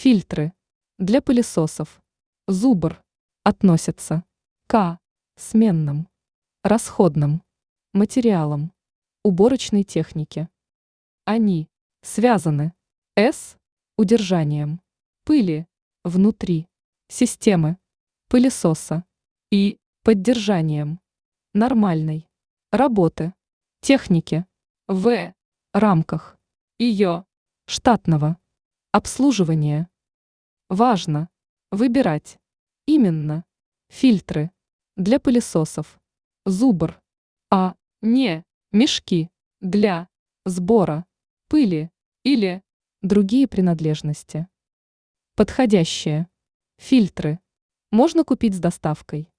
Фильтры для пылесосов. Зубр относятся к сменным, расходным материалам уборочной техники. Они связаны с удержанием пыли внутри системы пылесоса и поддержанием нормальной работы техники в рамках ее штатного обслуживания. Важно выбирать именно фильтры для пылесосов Зубр, а не мешки для сбора пыли или другие принадлежности. Подходящие фильтры можно купить с доставкой.